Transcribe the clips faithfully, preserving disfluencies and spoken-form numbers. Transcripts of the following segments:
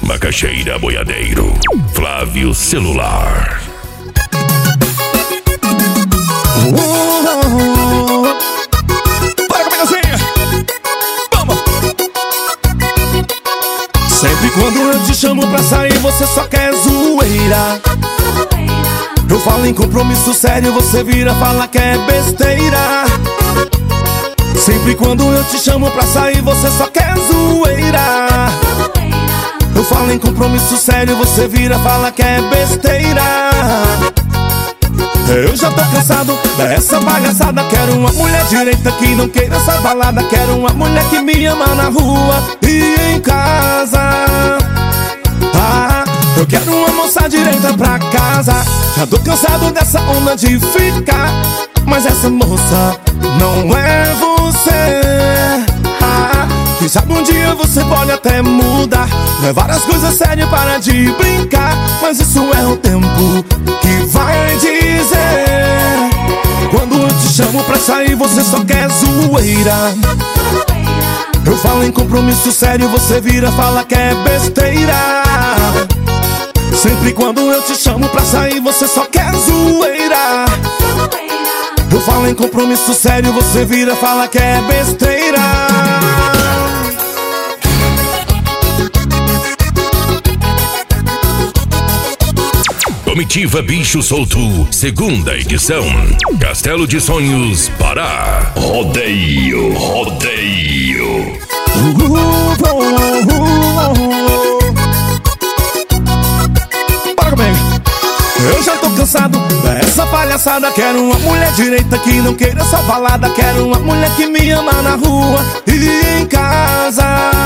Macaxeira Boiadeiro, Flávio Celular. Bora comigo assim. Vamos. Sempre quando eu te chamo pra sair, você só quer zoeira. Eu falo em compromisso sério, você vira, fala que é besteira. Sempre quando eu te chamo pra sair, você só quer zoeira. Eu falo em compromisso sério, você vira, fala que é besteira. Eu já tô cansado dessa palhaçada. Quero uma mulher direita que não queira essa balada. Quero uma mulher que me ama na rua e em casa. Ah, eu quero uma moça direita pra casa. Já tô cansado dessa onda de ficar, mas essa moça não é você. Ah, quem sabe um dia você pode até mudar, levar as coisas sérias, para de brincar. Mas isso é o tempo que vai dizer. Quando eu te chamo pra sair, você só quer zoeira. Eu falo em compromisso sério, você vira, fala que é besteira. Sempre quando eu te chamo pra sair, você só quer zoeira. Eu falo em compromisso sério, você vira, fala que é besteira. Comitiva Bicho Solto, segunda edição. Castelo de Sonhos, Pará. Rodeio, rodeio. Uh, uh, uh, uh, uh. Bora comigo. Eu já tô cansado dessa palhaçada. Quero uma mulher direita que não queira essa balada. Quero uma mulher que me ama na rua e em casa.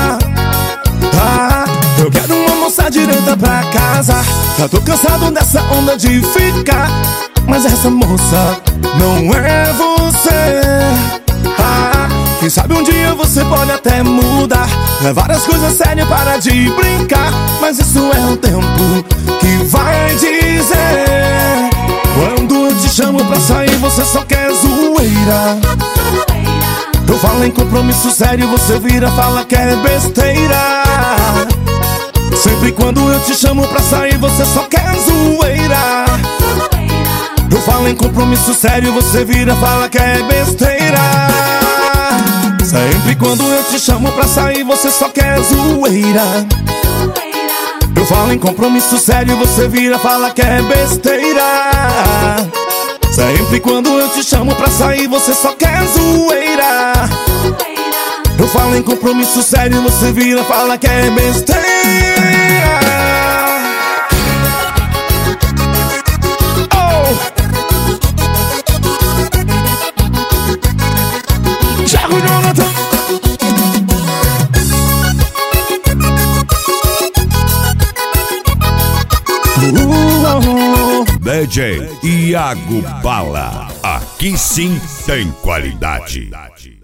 Ah, eu quero uma moça direita pra casa. Já tô cansado dessa onda de ficar, mas essa moça não é você. Ah, quem sabe um dia você pode até mudar, levar as coisas sérias, para de brincar. Mas isso é o tempo que vai dizer. Quando eu te chamo pra sair, você só quer zoeira. Eu falo em compromisso sério, você vira, fala que é besteira. Sempre quando eu te chamo pra sair, você só quer zoeira. Eu falo em compromisso sério, você vira, fala que é besteira. Sempre quando eu te chamo pra sair, você só quer zoeira. Eu falo em compromisso sério, você vira, fala que é besteira. Sempre quando eu te chamo pra sair, você só quer zoeira. Eu falo em compromisso sério, você vira, fala que é besteira. Oh! Thiago Jonathan. Uh, uh, D J Iago Bala, aqui sim tem qualidade.